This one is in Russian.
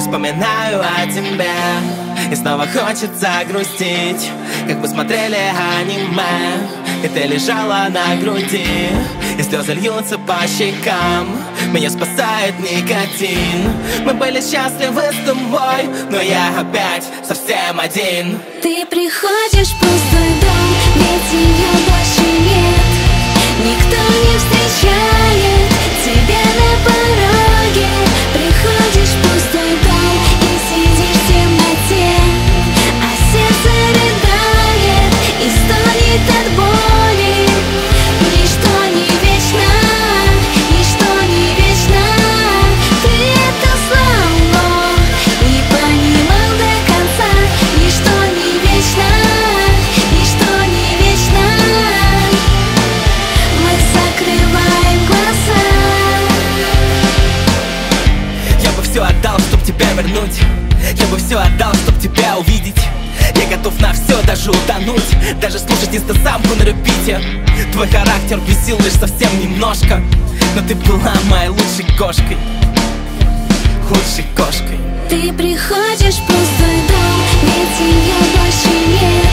вспоминаю о тебе. И снова хочется грустить, как бы смотрели аниме, и ты лежала на груди, и слезы льются по щекам. Меня спасает никотин. Мы были счастливы с тобой, но я опять совсем один. Ты приходишь в пустой дом, ведь ее больше нет. Никто не встречает тебя на пороге. Приходишь в пустой дом и сидишь в темноте, а сердце рыдает и стонет от боли. Ничто не вечно, ничто не вечно. Ты это знал, не понимал до конца. Ничто не вечно, ничто не вечно. Мы закрываем глаза. Я бы все отдал, чтоб тебя вернуть. Я бы все отдал, чтоб тебя увидеть. Я готов на все, даже утонуть, даже слушать инстасамку на репите. Твой характер бесил лишь совсем немножко, но ты была моей лучшей кошкой. Лучшей кошкой. Ты приходишь в пустой дом, ведь ее больше нет.